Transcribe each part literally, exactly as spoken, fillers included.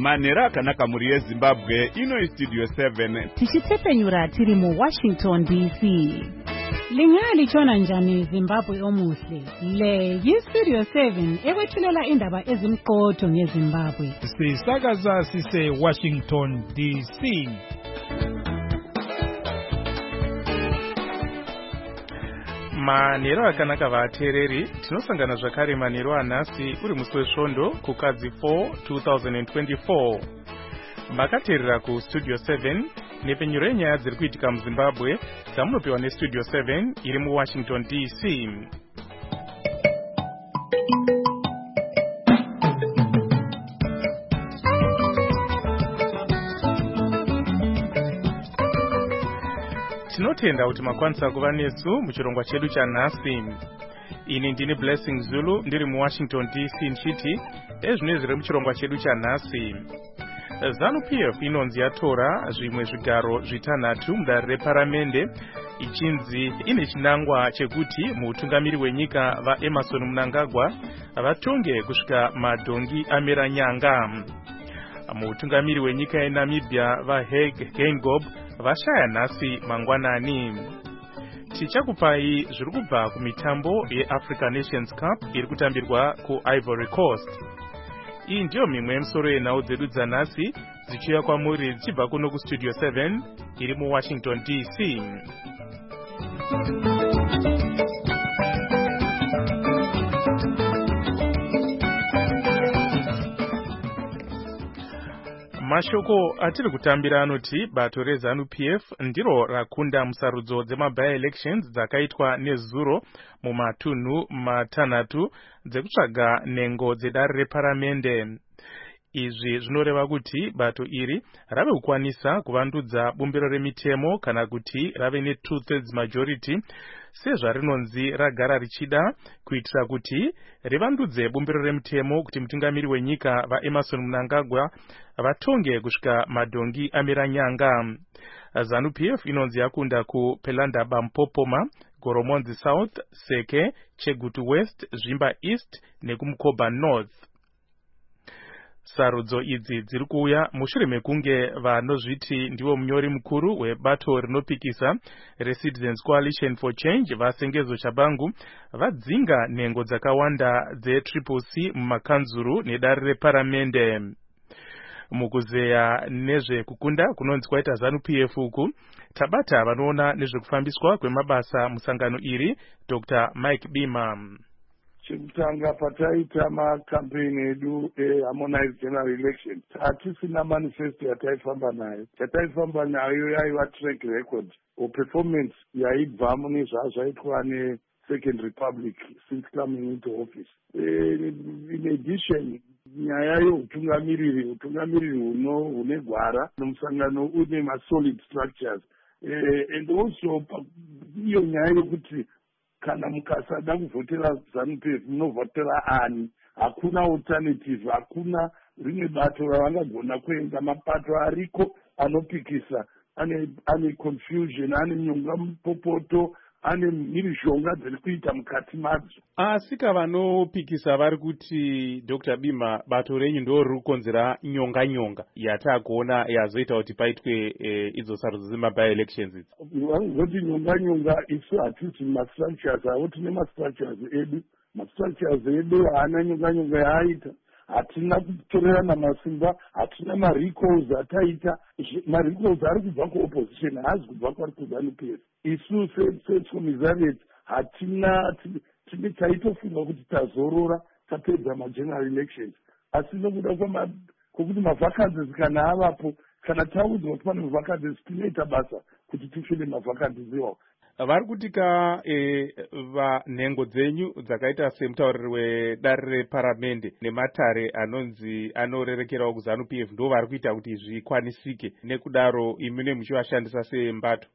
manhero akanaka mhuri yezimbabwe. Ino studio seven tichitepfenyura tiri muWashington D C. Lingaya lichona njani Zimbabwe omuhle? Le yistudio seven ekwethulela indaba ezimqotho ngeZimbabwe. Sisakaza sise Washington D C. Manhero akanaka vateereri, tinosangana zvakare manhero anhasi uri musi wesvondo kukadzi four two thousand twenty-four. Makateerera kustudio seven nepfenyuro yenyaya dziri kuitika muZimbabwe dzamunopiwa nestudio seven iri muWashington D C. Tinotenda kuti makwanisa kuva nesu muchirongwa chedu chanhasi. Ini ndini Blessing Zulu ndiri muWashington D C nchiti ezvino zviri muchirongwa chedu chanhasi. ZANU-P F inonzi yatora zvimwe zvigaro zvitanhatu mudare reparamende ichinzi ine chinangwa chekuti mutungamiri wenyika vaEmmerson Mnangagwa vatonge kusvika madhongi amera nyanga. Mutungamiri wenyika yeNamibia vaHage Geingob vashaya nhasi mangwanani. Tichakupai zviri kubva kumitambo yeAfrica Nations Cup iri kutambirwa kuIvory Coast. Iyi ndiyo mimwe yemisoro yenhau dzedu dzanhasi dzichiuya kwamuri dzichibva kuno kustudio seven iri muWashington D C. Mashoko atiri kutambira anoti bato reZANU-P F ndiro rakunda musarudzo dzema-by-elections dzakaitwa nezuro mumatunhu matanhatu dzekutsvaga nhengo dzedare reparamende. Izvi zvinoreva kuti bato iri rave kukwanisa kuvandudza bumbiro remitemo kana kuti rave ne two-thirds majority sezvarinonzi ragara richida kuitira kuti rivandudze bumbiro remitemo kuti mutungamiri wenyika vaEmmerson Mnangagwa vatonge kusvika madhongi amera nyanga. ZANU-P F inonzi yakunda kuPelanda Bampopoma, Goromonzi South, Seke, Chegutu West, Zvimba East nekumukoba North. Sarudzo idzi dziri kuuya mushure mekunge vanozviti ndiwo munyori mukuru webato rinopikisa reCitizens Coalition for Change vaSengezo Chabangu vadzinga nhengo dzakawanda dzetriple C mumakanzuru nedare reparamende. Mukuzeya nezvekukunda kunonzi kwaita ZANU-P F uku tabata vanoona nezvekufambiswa kwemabasa musangano iri Doctor Mike Bima. Chekutanga pataita makampeni edu eharmonized general election hatisina manifesto yataifamba nayo. Yataifamba nayo yaiva track record or performance yaibva mune zvazvaitwa neSecond Republic since coming into office. In addition, nyaya yeutungamiriri utungamiriri huno hune gwara nomusangano une ma-solid structures and also iyo nyaya yekuti kana mukasada kuvhotera ZANU-P F munovhotera ani, hakuna alternative, hakuna rimwe bato ravangagona kuenda. Mapato ariko anopikisa ane ane confusion, ane nyonga mupopoto, ane mhirizhonga dziri kuita mukati madzo. Asika vanopikisa vari kuti Doctor Bima bato renyu ndo riri kukonzera nyonga nyonga yatakuona yazoita kuti paitwe e, idzo sarudzo dzema-by-elections idzi. Vanozoti nyonga nyonga isu hatisi ma-structures avo, tine ma-structures edu. Ma-structures edu haana nyonga nyonga yaaita. Hatina kutorerana masimba, hatina ma-recalls ataita. Ma-recalls ari kubva ku-opposition, haazi kubva kwari kuZANU-P F. Isu seCommisariat hatina tine taitofunga kuti tazorora tapedza ma-general elections. Asi nokuda kwokuti ma-vacancies kana avapo, kana taudzwa kuti pane ma-vacancies tinoita basa kuti tifile ma-vacancies iwawo. Vari kutika e, vanhengo dzenyu dzakaita semutauriri wedare reparamende nematare anonzi anorerekerawo kuZANU-P F ndo vari kuita kuti zvikwanisike, nekudaro imune muchivashandisa sembato.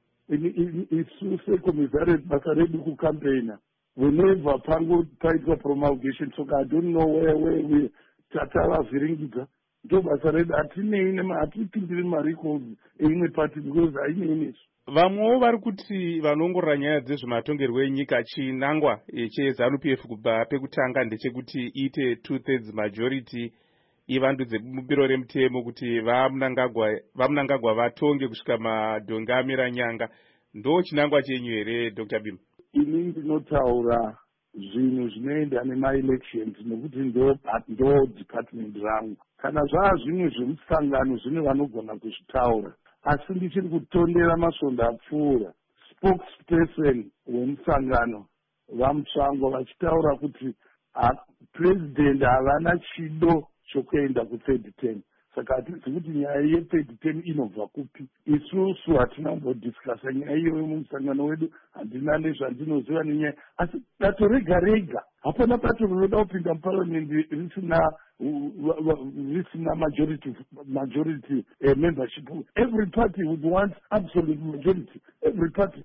Isu seCommisariat basa redu kucampaigna whenever pango paitwa promulgation, so I don't know where where we tatavavhiringidza ndo basa redu. Hatinei hatipindiri ma-recalls eimwe party because hainei nesu. Vamwewo vari kuti vanongorora nyaya dzezvematongerwo enyika chinangwa cheZANU-P F kubva pekutanga ndechekuti iite two-thirds majority ivandudze bumbiro remutemo kuti vamunangagwa vamunangagwa vatonge kusvika madhonga amira nyanga. Ndo chinangwa chenyu here Dr Bima? Ini ndinotaura zvinhu zvinoenda nemaelections nekuti ndo ndo department rangu. Kana zvaa zvimwe zvemusangano zvine vanogona kuzvitaura, asi ndichiri kutondera masvondo apfuura. Spokesperson wemusangano vamutsvango vachitaura kuti president havana chido chokuenda kuthird term. Saka hatisi kuti nyaya yethird term inobva kupi. Isusu hatina kumbodiscasa nyaya iyoyo mumusangano wedu, handina nezvandinoziva nenyaya, asi bato rega rega hapana bato rinoda kupinda muparliament risina risina majority majority uh, membership. Every party would want absolute majority. Every party.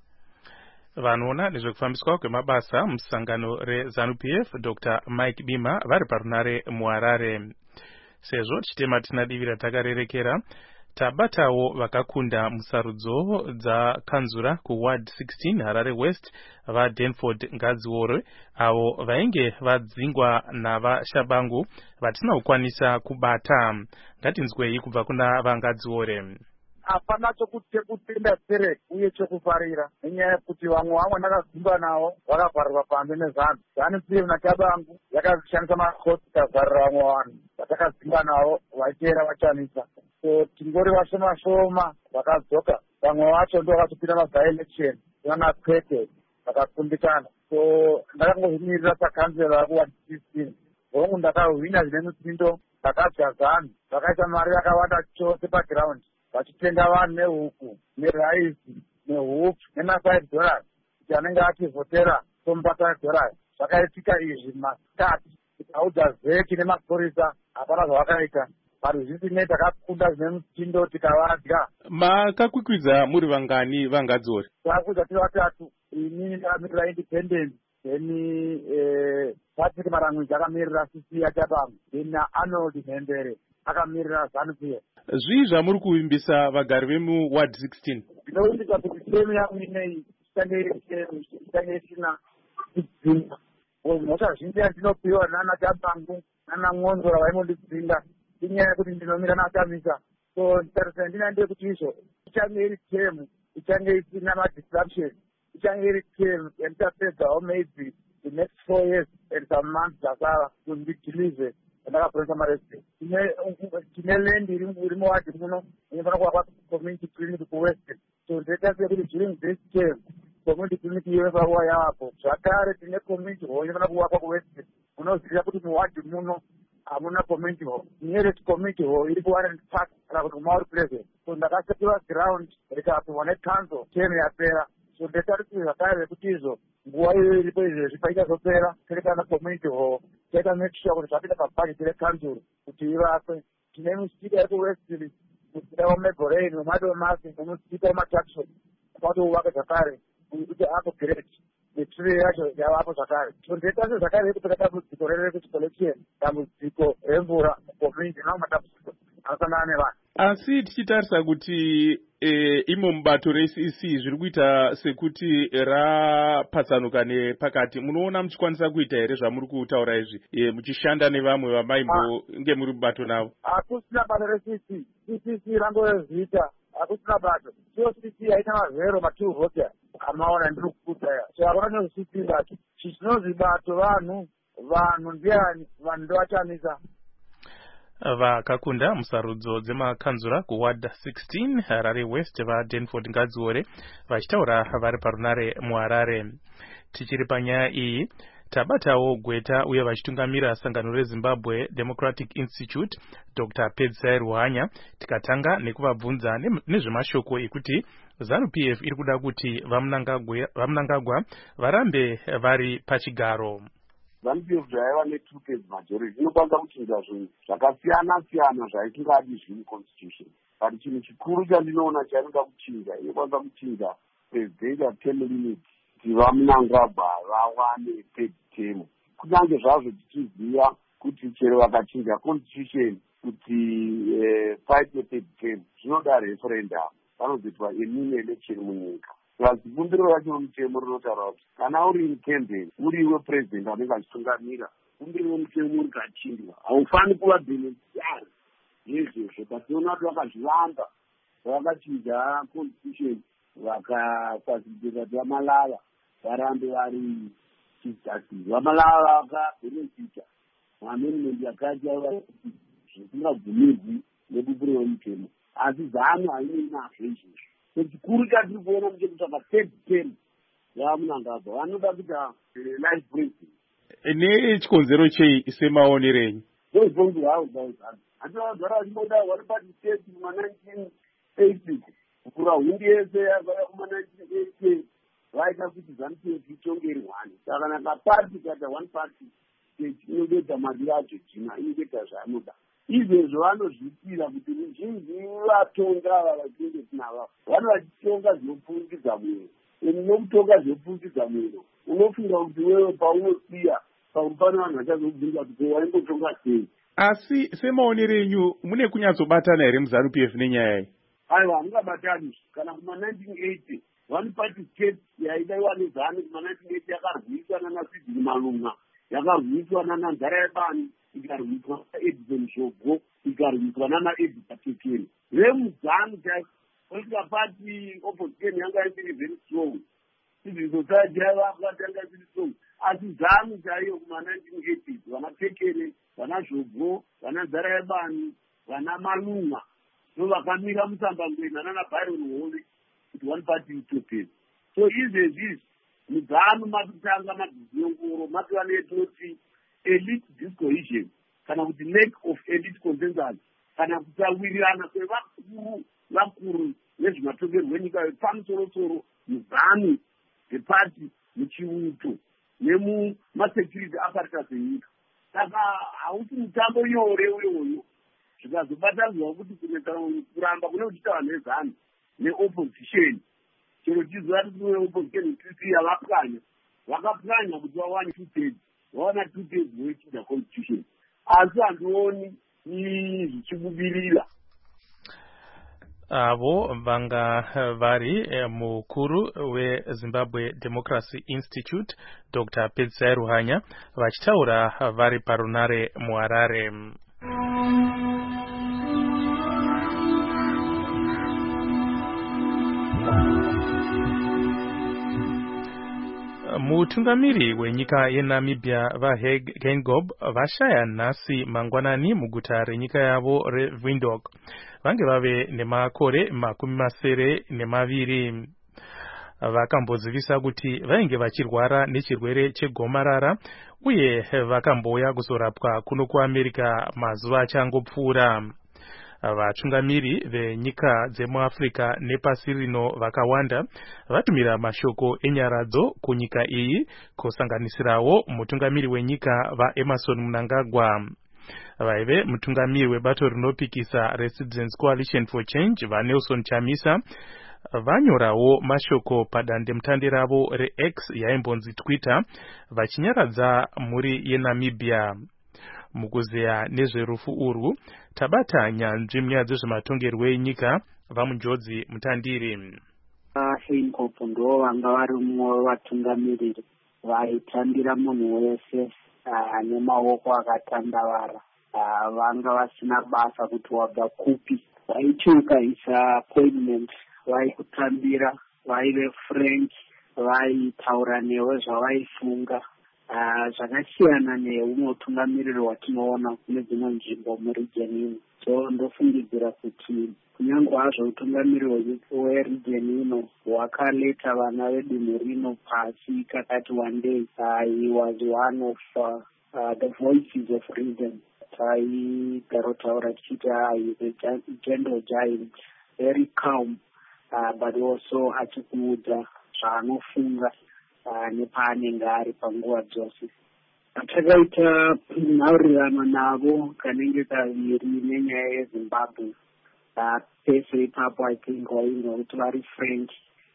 Vanoona nezvekufambiswa kwemabasa musangano reZANU P F Dr Mike Bima vari parunare muHarare. Sezvo chitema tinadivira takarerekera, tabatawo vakakunda musarudzo dzakanzura kuward sixteen Harare West vaDenford Ngadziore, avo vainge vadzingwa navashabangu vatina kukwanisa kubata. Ngatinzwei kubva kuna vaNgadziore. Hapana chokutenda sere uye chokufarira nenyaya yekuti vamwe vamwe ndakadzimba navo vakavharirwa pambe nezanhu. ZANU P F naChabangu yakashandisa makoti ikavharira vamwe vanhu vatakadzimba navo vaiteera vachanisa. So tingori vashoma shoma vakadzoka, vamwe vacho ndo vakatopinda mavhaelection vana kwete vakakundikana. So ndakangozvimirira sakanzera kuward sixteen, hongu ndakahwina zvine mutsindo, ndakadya ZANU, vakaisa mari yakawanda chose paground vachitenga vanhu nehuku neraisi nehupfu nemafive dollars kuti anenge achivhotera somubata dollars. Zvakaitika izvi masikati tikaudza vheki nemapurisa hapana zvavakaita. Paruzhinji ne takakunda zvine mutindo tikavadya. Makakwikwidza muri vangani vaNgadziore? Takakwidza tiri vatatu. Ini ndakamirira independent, then eh, Patrick Marangwidzi akamirira C C yaChabangu, then Arnold Nhembere akamirira ZANU P F. Zvii zvamuri kuvimbisa vagari vemu ward sixteen? Ndinovimbisa kuti temu yangu inei ichange iri temu ichange isina kudzinga. Mhosva zhinji yandinopiwa nanaChabangu nanaN'ondora vaimondidzinga inyaya yekuti ndinomira naChamisa. So nditarisira ndinande kuti izvo ichange iri temu ichange isina madisruption, ichange iri temu yandichapedzawo maybe the next four years and some months dzasara kuti ndidhilize ndakapresa maresi. Tine land iri muwadi muno inofana kuvakwa community clinic kuwest. So ndetarise kuti during this term community clinic iyo inofana kuva yavapo. Zvakare tine community hall inofana kuvakwa kuwest. Munoziva kuti muwadi muno hamuna community hall. Nearest community hall iri kuWarren Park kana kuti kuMauri Pleasant. So ndakasepiwa ground rikapiwa necouncil term yapera. So ndetarise zvakare kuti izvo nguva iyo iripo izvezvi paichazopera terekana community hall taita make sure kuti zvapinda pabudget recouncil kuti ivakwe. Tine musika iri kuwestiri, musika wamegoreni wemadomasi nemusika wematraction kwatowaka zvakare kuti apo great netree yacho yavapo zvakare. So ndetarise zvakare kupeka dambudziko rekuchicollection, dambudziko remvura community nawo matambudziko anosangana nevanhu. Asi tichitarisa kuti e, imo mubato reC C zviri kuita sekuti rapatsanuka nepakati, munoona muchikwanisa kuita here zvamuri kutaura izvi e, muchishanda nevamwe vamaimbonge muri mubato navo? Hakusina bato reC C. C C rangozviita, hakusina bato. Iyo C C haina mazero matwo voters amaona ndiri kukuta ya. So hakuna nezve C C bato. Chinonzi bato vanhu, vanhu ndiani, vanhu ndovachamisa. Vakakunda musarudzo dzemakanzura kuward sixteen Harare West vaDenford Ngadziore vachitaura vari parunare muHarare. Tichiri panyaya iyi, tabatawo gweta uye vachitungamira sangano reZimbabwe Democratic Institute Dr Pedzai Ruhanya, tikatanga nekuvabvunza nezvemashoko ekuti ZANU P F iri kuda kuti vamunangagwa varambe vari pachigaro. ZANU P F zvaiva ne-two-thirds majority inokwanisa kuchinja zvinhu zvakasiyana siyana zvaitingadi zviri constitution. But chinhu chikuru chandinoona chainoda kuchinja, inokwanisa kuchinja presidential term limit kuti vamunangagwa vawane third term. Kunyange zvazvo tichiziva kuti chero vakachinja constitution kuti eh, fight third term zvinoda referendum, panozoitwa emimwe election munyika. Bumbiro racho mutemo rinotaura kuti kana uri in campaign uriwe president anenge achitungamira kumbiri wemutemo rikachindwa haufaniri kuva beneficiary yezvozvo pationa kuti vakazvivamba vakachinja constitution vakakwazideza kuti vamalava varambe vari chief justice. Vamalava vakabenefita maamendment yakaita zvisingabvumirwi nebupiro remutemo, asi zano hainei nazvo izvozvo. So chikuru chatiri kuona ndechekutsvaka third term yamunangagwa vanoda kuita life president. Nechikonzero chei semaonero enyu? Ndozvonzi havo zaizano handinavagara vachimboda vari party state kuma-nineteen eighties kukura hundi yese yakauya kuma-nineteen eighty vaita kuti ZANU-P F itonge iri one. Saka nakapati kaita one party state inobeta mari yacho jina inobeta zvaanoda. Izvezvo vanozvipira kuti ruzhinji vatonga ava vachinge tinava vano vachitonga zvinopfurikidza mwero. Nokutonga zvinopfurikidza mwero unofunga kuti wewe paunosiya pamwe pano vanhu vachazobvunza kuti waimbotonga sei. Asi semaonero enyu mune kunyatsobatana here muZANU-P F nenyaya iyi? Aiwa, hamungabatani. Kana kuma-nineteen eighty one party state yaidaiwa nezanu kuma-nineteen eighty yakarwiswa nana Sidney Malunga, yakarwiswa nana Nzarayabani, ikarwiswa nana Edison Shogo, ikarwiswa nana Eddie Patekeni. VemuZANU political party opposition yanga iri very strong. Civil society yanga iri strong. Asi ZANU chaiyo kuma-nineteen eighties vanatekeni, vana Shogo, vana Nzarayabani, vana Malunga so vakamira musambangweni nana Byron Hole kuti one party utopia. So izvezvi muZANU makutanga madziyongoro makiva netinoti elite discohesion kana kuti lack of elite consensus kana kusawirirana kwevakuru vakuru nezvematongerwo enyika pamusoro-soro muZANU depati muchiuto nemumasecurity apparatus enyika. Saka hauti mutambo nyore uyoyo zvikazobatanidzwa kuti kuramba kune kuchitaura nezANU neopposition chero chiziva kuti kune opposition tisiya vapwanya vakapwanya kuti vawane two thirds vawana two thirds voichidza constitution asi handioni zvichibudirira. Avo vanga vari mukuru weZimbabwe Democracy Institute Doctor Pedzisai Ruhanya vachitaura vari parunare muHarare. Mutungamiri wenyika yeNamibia vaHage Geingob vashaya nhasi mangwanani muguta renyika yavo reWindhoek. Vange vave nemakore makumi masere nemaviri. Vakambozivisa kuti vainge vachirwara nechirwere chegomarara uye vakamboya kuzorapwa kuno kuAmerica mazuva achangopfuura. Vatungamiri venyika dzemuAfrica nepasi rino vakawanda vatumira mashoko enyaradzo kunyika iyi kusanganisirawo mutungamiri wenyika vaEmerson Mnangagwa. Vaive mutungamiri webato rinopikisa reCitizens Coalition for Change vaNelson Chamisa vanyorawo mashoko padandemutande ravo reX yaimbonzi Twitter vachinyaradza mhuri yeNamibia. Mukuzeya nezverufu urwu tabata nyanzvi munyaya dzezvematongerwo enyika vamunjodzi mutandiri. Geingob ndo vanga vari mumwe wevatungamiriri vaitambira munhu wese nemaoko akatandavara. Vanga vasina basa kuti wabva kupi. Vaiti ukaisa appointment vaikutambira, vaive frank, vaitaura newe zvavaifunga. Zvakasiyana neumwe utungamiriri watinoona kune dzimwe nzvimbo muregion ino. So ndofungidzira kuti kunyange hazvo utungamiriri weregion ino hwakaleta vana vedu rino pasi kakati one day uh, he was one of uh, uh, the voices of reason. Taigarotaura tichiti is a gentle giant, very calm, uh, but also achikuudza zvaanofunga Uh, nepaanenge ari panguva dzose. Takaita nhaurirano navo kanenge kaviri nenyaya yeZimbabwe. Uh, pese ipapo I think wainga kuti vari frank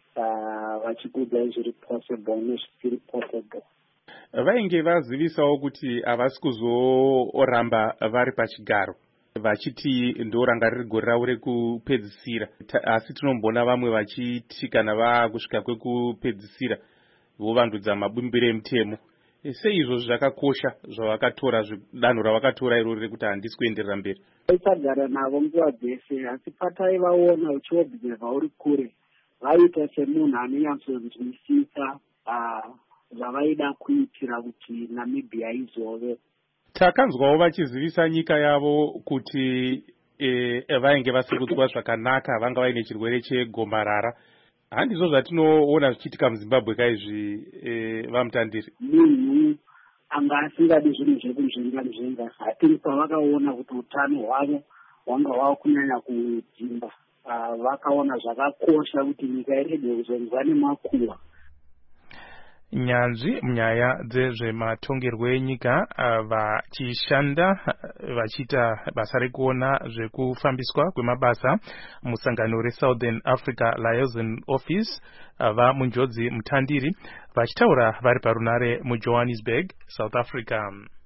uh, vachikudza izviri possible nezvisiri possible. Vainge vazivisawo kuti havasi kuzoramba vari pachigaro vachiti ndo ranga riri gore ravo rekupedzisira, asi tinombona vamwe vachiti kana vakusvika kwekupedzisira vovandudza mabumbiro emutemo. seizvo zvakakosha zvavakatora danho ravakatora irori rekuti handisi kuenderera mberi? Vaisagara navo nguva dzese, asi pataivaona uchiobserva uri kure vaita semunhu anonyatsonzwisisa zvavaida kuitira kuti Namibia izove. Takanzwawo vachizivisa nyika yavo kuti e, vainge vasikudzwa zvakanaka, vanga vaine chirwere chegomarara. Handizvo zvatinoona zvichiitika muZimbabwe kaizvi e, vamutandiri? Munhu anga asingadi zvinhu zvekunzvenga nzvenga, hatiri pavakaona kuti utano hwavo hwanga hwava kunyanya kudzimba, vakaona zvakakosha kuti nyika irege kuzonzwa nemakuhwa. Nyanzvi munyaya dzezvematongerwo enyika vachishanda vachiita basa rekuona zvekufambiswa kwemabasa musangano reSouthern Africa Liaison Office vamunjodzi mutandiri vachitaura vari parunare muJohannesburg, South Africa.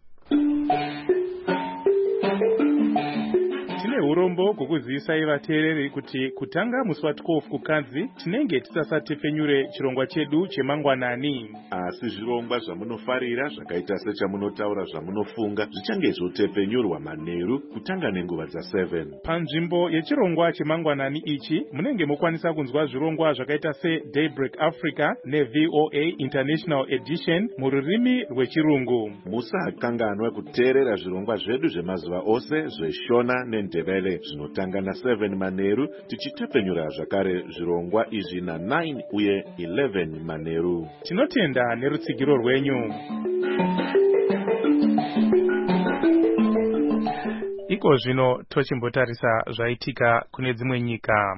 Urombo kukuzivisai vateereri kuti kutanga musi wa twelve kukadzi tinenge tisasatepfenyure chirongwa chedu chemangwanani. Asi zvirongwa zvamunofarira zvakaita sechamunotaura zvamunofunga zvichange zvotepfenyurwa manheru kutanga nenguva dzaseven. Panzvimbo yechirongwa chemangwanani ichi munenge mokwanisa kunzwa zvirongwa zvakaita seDaybreak Africa neV O A International Edition mururimi rwechirungu. Musakanganwa kuteerera zvirongwa zvedu zvemazuva ose zveshona nendebele zvinotanga na seven manheru tichitepfenyura zvakare zvirongwa izvi na nine uye eleven manheru. Tinotenda nerutsigiro rwenyu. Iko zvino tochimbotarisa zvaitika kune dzimwe nyika.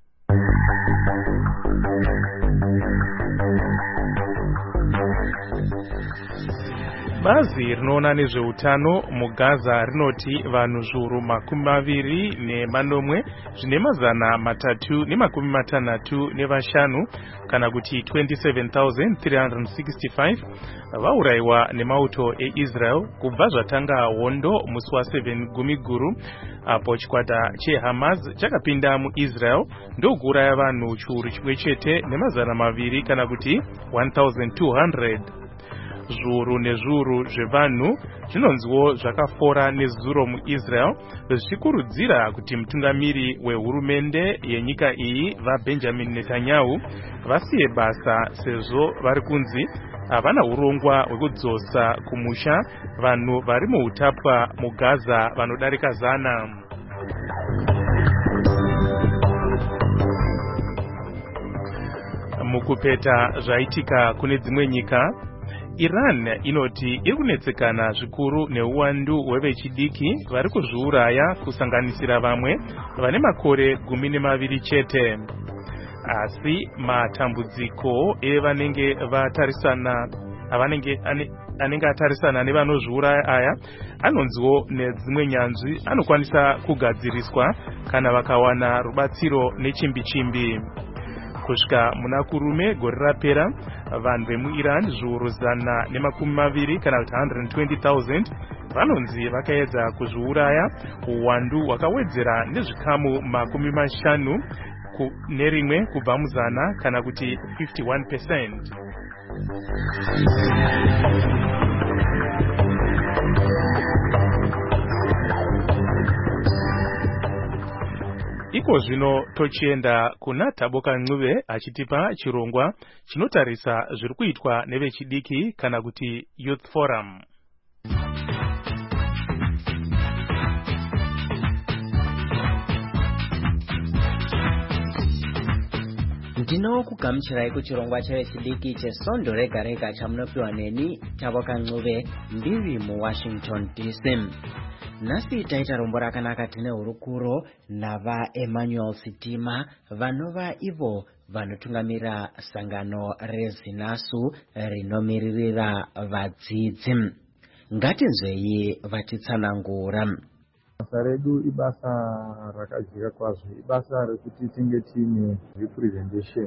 Bazi rinoona nezveutano muGaza rinoti vanhu zviuru makumi maviri nemanomwe zvine mazana matatu nemakumi matanhatu nevashanu kana kuti twenty-seven thousand three hundred sixty-five vaurayiwa nemauto eIsrael kubva zvatanga hondo musi wa seven gumi guru apo chikwata cheHamas chakapinda muIsrael ndokuuraya vanhu chiuru chimwe chete nemazana maviri kana kuti one thousand two hundred. Zviuru nezviuru zvevanhu zvinonziwo zvakafora nezuro muIsrael zvichikurudzira kuti mutungamiri wehurumende yenyika iyi vaBenjamin Netanyahu vasiye basa sezvo vari kunzi havana urongwa hwekudzosa kumusha vanhu vari muutapwa muGaza vanodarika zana. Mukupeta zvaitika kune dzimwe nyika, Iran inoti iri kunetsekana zvikuru neuwandu hwevechidiki vari kuzviuraya kusanganisira vamwe vane makore gumi nemaviri chete. Asi matambudziko evanenge vatarisana avanenge anenge atarisana nevanozviuraya aya anonziwo nedzimwe nyanzvi anokwanisa kugadziriswa kana vakawana rubatsiro nechimbi chimbi. Kusvika muna kurume gore rapera vanhu vemuIran zviuru zana nemakumi maviri kana kuti one hundred twenty thousand vanonzi vakaedza kuzviuraya, uwandu hwakawedzera nezvikamu makumi mashanu nerimwe kubva muzana kana kuti fifty-one percent. Iko zvino tochienda kuna Taboka Ncube achitipa chirongwa chinotarisa zviri kuitwa nevechidiki kana kuti Youth Forum. Ndino kugamuchirai kuchirongwa chevechidiki chesondo rega rega chamunopiwa neni Taboka Ncube ndiri muWashington D C. Nasi taita rombo rakanaka tine hurukuro nava Emmanuel Sitima vanova ivo vanotungamira sangano reZinasu rinomiririra vadzidzi. Ngatinzwei vatitsanangura. Basa redu ibasa rakajeka kwazvo, ibasa rekuti tinge tine representation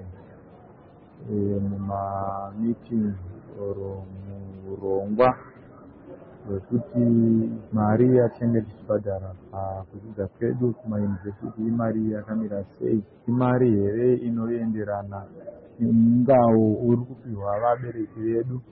muma meeting oro murongwa wekuti mari yatinenge tichibhadhara pakudzidza kwedu kumayunivhesiti imari yakamira sei, imari here inoenderana nemungao uri kupiwa vabereki vedu.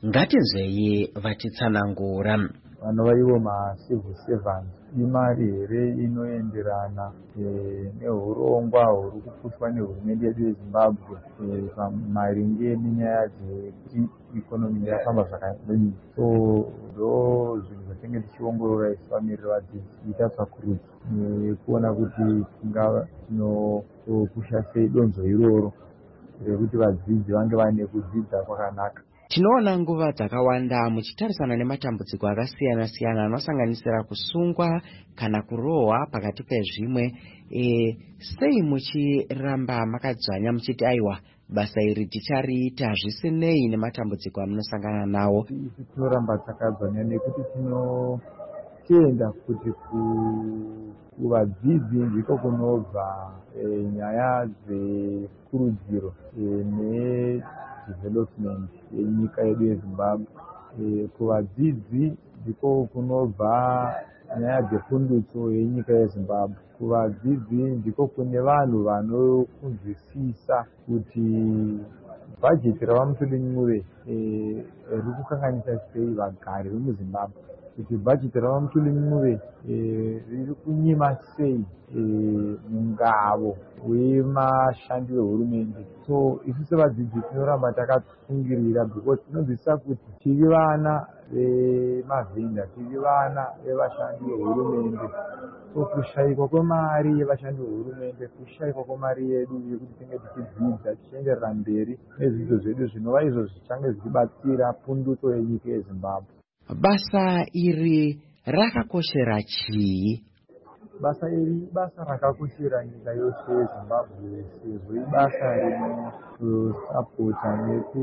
ngati nzeyi vatitsanangura. Vanova ivo macivil servants imari here inoenderana neurongwa huri kupushwa nehurumende yedu yeZimbabwe maringe nenyaya dzekuti ikonomi yafamba zvakadini. So ndo zvinhu zvatinge tichiongorora isu vamiriri vadzidzi kuita tsvakurudzo nekuona kuti tingava tinopusha sei donzo iroro rekuti vadzidzi vange vane kudzidza kwakanaka. Tinoona nguva dzakawanda muchitarisana nematambudziko akasiyana-siyana anosanganisira kusungwa kana kurohwa pakati pezvimwe. E, sei muchiramba makadzvanya muchiti aiwa basa iri tichariita zvisinei nematambudziko amunosangana nawo? Isi tinoramba takadzvanya nekuti tinotenda kuti kuvadzidzi ndiko kunobva e, nyaya dzekurudziro e, ne development yenyika yedu yeZimbabwe. E, kuvadzidzi ndiko kunobva nyaya dzepundutso yenyika yeZimbabwe. Kuvadzidzi ndiko kune vanhu vanokunzwisisa kuti bhajeti ravamutulinyuve e, riri kukanganisa sei vagari vemuZimbabwe, kuti bhajeti ravamutulinyuve e, riri kunyima sei e, mungavo wemashandi vehurumende. So isu sevadzidzi tinoramba takatsungirira because tinonzwisisa kuti tiri vana vemavhinda, tiri vana vevashandi vehurumende. So kushayikwa kwemari yevashandi vehurumende, kushayikwa kwemari yedu yekuti tinge tichidzidza tichienderera mberi nezvidzidzo zvedu zvinova izvo zvichange zvichibatsira pundutso yenyika yeZimbabwe. Basa iri rakakoshera chii? Basa iri basa rakakoshera nyika yose yeZimbabwe sezvo ibasa rinosapota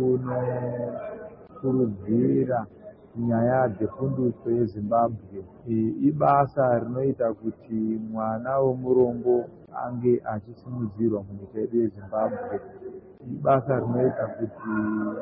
nekunokurudzira nyaya dzepundutso yeZimbabwe. Ibasa rinoita kuti mwana womurombo ange achisimudzirwa munyika yedu yeZimbabwe. Ibasa rinoita kuti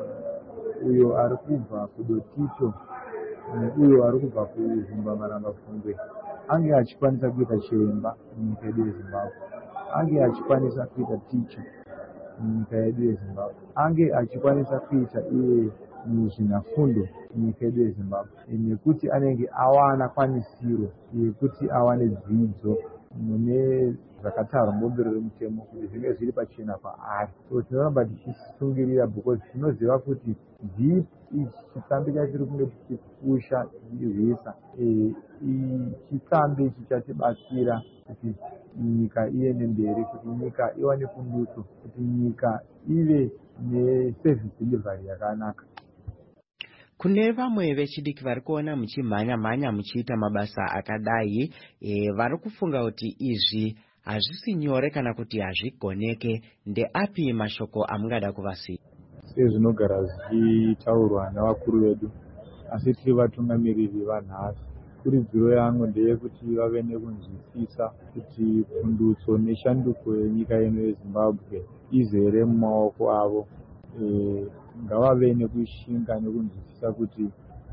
uyo ari kubva kuDotito uyo ari kubva kuZimba Maramba Fungwe ange achikwanisa kuita chiremba munyika yedu yeZimbabwe, ange achikwanisa kuita ticha munyika yedu yeZimbabwe, ange achikwanisa kuita iye muzvinafundo munyika yedu yeZimbabwe, nekuti anenge awana kwanisiro yekuti awane dzidzo mune zvakatarwa mubumbiro remutemo kuti zvinge zviri pachena paari. So tinoramba tichisungirira because tinoziva kuti ichi chitambi chatiri kunge tichipusha tichirwisa chitambi chichatibatsira kuti nyika iende mberi, kuti nyika iwane pundutso, kuti nyika ive neservice delivery yakanaka. Kune vamwe vechidiki vari kuona muchimhanya-mhanya muchiita mabasa akadai, e, vari kufunga kuti izvi hazvisi nyore kana kuti hazvigoneke. Ndeapi mashoko amungada kuvasiya? Sezvinogara zvichitaurwa navakuru vedu, asi tiri vatungamiriri vanhasi. Kurudziro yangu ndeyekuti vave nekunzwisisa kuti pundutso neshanduko yenyika yeno yeZimbabwe izere mumaoko avo. E, ngavave nekushinga nekunzwisisa kuti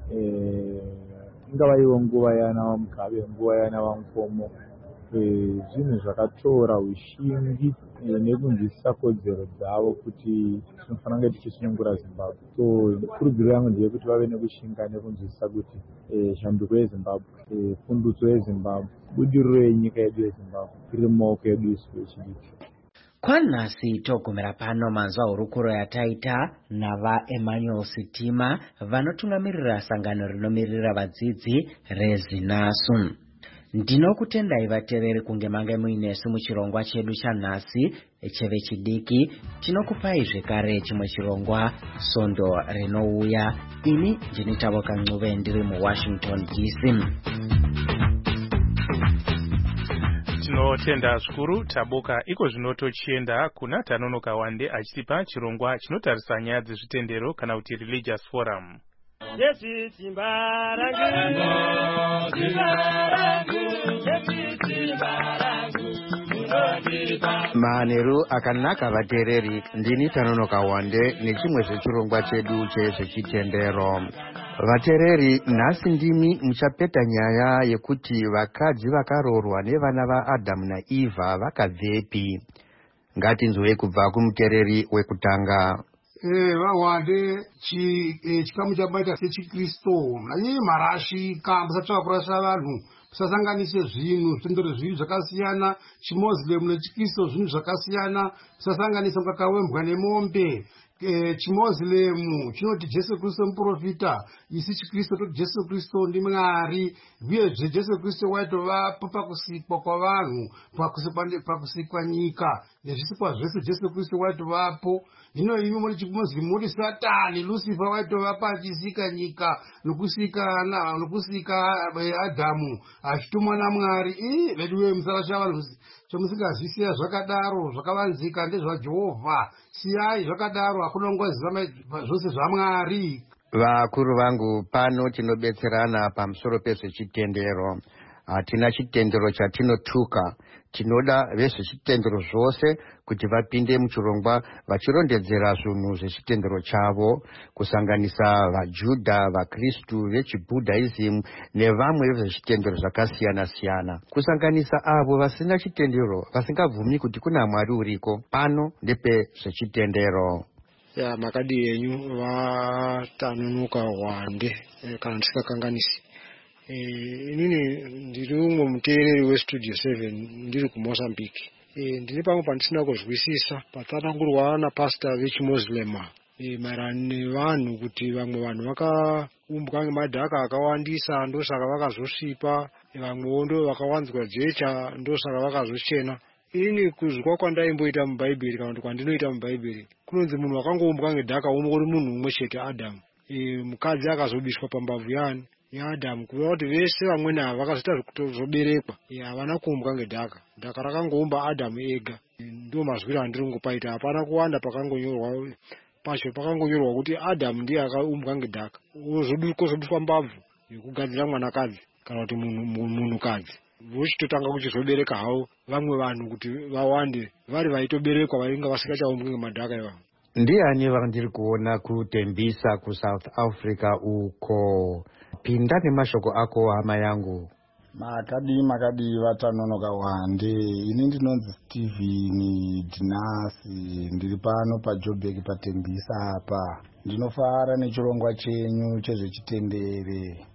ingava ivo nguva yana vaMugabe, nguva yana vaMukomo, zvinhu zvakatora ushingi nekunzwisisa kodzero dzavo kuti tinofanira kunge tichisunungura Zimbabwe. So kurudziro yangu ndeyekuti vave nekushinga nekunzwisisa kuti shanduko yeZimbabwe, pundutso yeZimbabwe, budiriro yenyika yedu yeZimbabwe iri mumaoko edu isu vechidiki. Kwanhasi togumira pano manzwa hurukuro yataita nava Emmanuel Sitima vanotungamirira sangano rinomirira vadzidzi reZinasu. Ndinokutendai vateereri kunge mange muinesu muchirongwa chedu chanhasi chevechidiki. Tinokupai zvekare chimwe chirongwa Sondo rinouya. Ini ndini Tavoka Ncube ndiri muWashington D C. Tinotenda zvikuru Taboka. Iko zvino tochienda kuna Tanonoka Wande achitipa chirongwa chinotarisa nyaya dzezvitendero kana kuti religious forum. Yesu simbarangu, simbarangu, Yesu simbarangu, Manheru akanaka vateereri, ndini Tanonoka Wande nechimwe zvechirongwa chedu chezvechitendero. Vateereri, nhasi ndimi muchapeta nyaya yekuti vakadzi vakaroorwa nevana vaAdhamu naEvha vakabvepi. Ngatinzwei kubva kumuteereri wekutanga. eh vawande chi chikamu chabaita sechikristo nanye marashika musatsvaka kurasha vanhu musasanganise zvinhu zvitendero zviri zvakasiyana chimoslem nechikristo zvinhu zvakasiyana musasanganisa mukakawembwa nemombe chimoslem chinoti jesu kristu muprofita isi chikristu toti jesu kristu ndimwari uyezve jesu kristu waitovapo pakusikwa kwavanhu pakusikwa nyika nezvisikwa zvese jesu kristu waitovapo. Hino imi muri chimoslem muri satani lucifer waitovapa achisika nyika nokusika nokusika adhamu achitumwa namwari. ii veduwe musarasha vanhu chomusingazvisiya zvakadaro zvakavanzika ndezvajehovha. siyai zvakadaro hakuna ungaziva zvose zvamwari. vakuru vangu pano tinobetserana pamusoro pezvechitendero. hatina chitendero chatinotuka. tinoda vezvechitendero zvose kuti vapinde muchirongwa vachirondedzera zvinhu zvechitendero chavo kusanganisa vajudha vakristu vechibhudhaism nevamwe vezvechitendero zvakasiyana-siyana kusanganisa avo vasina chitendero vasingabvumi kuti kuna mwari uriko. pano ndepezvechitendero. ya makadi enyu vatanonoka wande kana ndisingakanganisi. Eh, inini ndiri umwe muteereri westudio seven ndiri kuMozambique. Eh, ndine pamwe pandisina kuzwisisa patsanangurwa napasita vechimoslema eh, maererano nevanhu kuti vamwe vanhu vakaumbwa ngemadhaka akawandisa ndosaka vakazosvipa, vamwewo ndo vakawanzwa jecha ndosaka vakazochena. Ini kuzwa kwandaimboita mubhaibheri kana kuti kwandinoita mubhaibheri kunonzi munhu wakangoumbwa ngedhaka uri munhu umwe chete, Adamu. Eh, mukadzi akazobiswa pambavhu yani yaAdamu kuva kuti vese vamweni ava vakazoita zvekutozoberekwa havana kuumbwa ngedhaka. Dhaka rakangoumba Adamu ega. Ndo mazwiro andiri kungopaita, hapana kuwanda pakangonyorwa pacho. Pakangonyorwa kuti Adamu ndiye akaumbwa ngedhaka kozobiswa mbavhu yekugadzira mwanakadzi kana kuti munhukadzi vochitotanga kuchizobereka havo vamwe vanhu kuti vawande vari vaitoberekwa vainga vasikachaumbwi ngemadhaka ivavo. ndiani vandiri kuona kutembisa kuSouth Africa uko? Pinda nemashoko ako hama yangu. makadi makadi vatanonoka wande. ini ndinonzi Steven Dinasi, ndiri pano paJoburg patembisa apa. ndinofara nechirongwa chenyu chezvechitendere.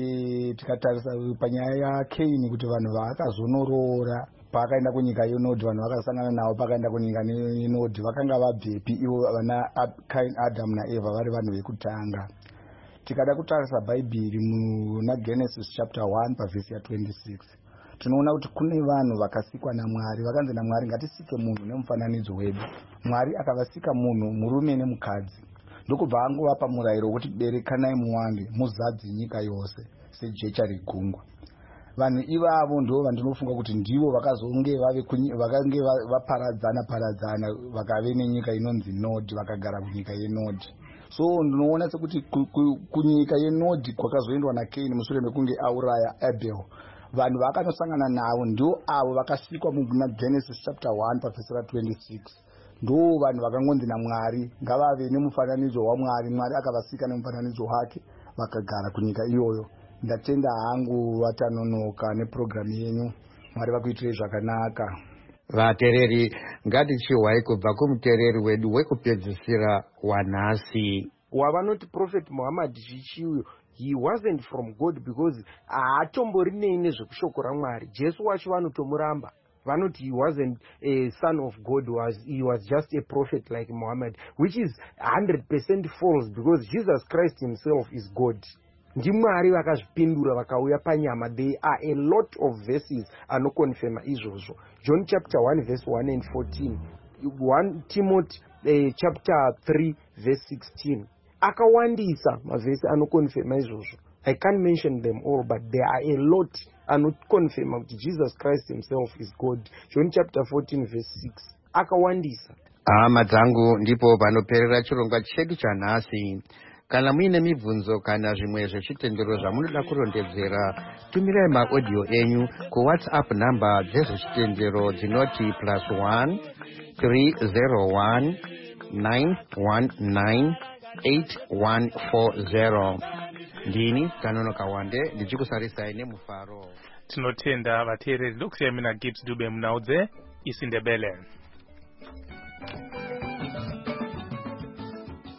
e, tikatarisa panyaya yaKaini kuti vanhu vaakazonorora pakaenda kunyika yenodhi, vanhu vakasangana navo pakaenda kunyika yenodhi vakanga vabvepi ivo vana Kaini, Adamu naEvha vari vanhu vekutanga. tikada kutarisa bhaibheri muna Genesis chapter one pavhesi ya twenty-six tinoona kuti kune vanhu vakasikwa naMwari, vakanzi naMwari ngatisike munhu nemufananidzo wedu. Mwari akavasika munhu murume nemukadzi, ndokubva angovapa murayiro wekuti berekanai muwande muzadze nyika yose sejecha regungwa. Vanhu ivavo ndo vandinofunga kuti ndivo vakazonge vakange vaparadzana paradzana vakave nenyika inonzi Nodhi, vakagara kunyika yenodhi. So ndinoona sekuti kunyika yenodhi kwakazoendwa naKaini mushure mekunge auraya Abel. Vanhu vakanosangana navo ndo avo vakasikwa muna Genesis chapter one pavhesi ra twenty-six. Ndo vanhu vakangonzi naMwari ngavave nemufananidzo waMwari. Mwari akavasika nemufananidzo wake vakagara kunyika iyoyo. Ndatenda hangu vatanonoka neprogramu yenyu. Mwari vakuitirei zvakanaka. vatereri ngatichiwai kubva kumutereri wedu wekupedzisira wanhasi wavanoti Prophet Muhammad chichiuyo he wasn't from God because haatombori nezvekushoko raMwari. Jesu wacho vanotomuramba vanoti he wasn't a son of God, was he was just a prophet like Muhammad, which is one hundred percent false because Jesus Christ himself is God. ndimwari vakazvipindura vakauya panyama. There are a lot of verses anokonfirma izvozvo. John chapter one verse one and fourteen, First Timothy uh, chapter three verse sixteen, akawandisa mavhesi anokonfirma izvozvo. I can't mention them all, but there are a lot anokonfirma kuti Jesus Christ himself is God. John chapter fourteen verse six, akawandisa. hama dzangu ndipo panoperera chirongwa chedu chanhasi. Kana muine mibvunzo kana zvimwe zvechitendero zvamunoda kurondedzera, tumirai maaudio enyu kuWhatsApp namba dzezvechitendero dzinoti plus one three zero one nine one nine eight one four zero. ndini Tanonoka Wande ndichikusarisai nemufaro. Tinotenda vateereri ndokusiyai mina Gibbs Dube munaudze isindebele.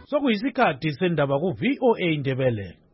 sokuyisikhathi sendaba ku-V O A Ndebele.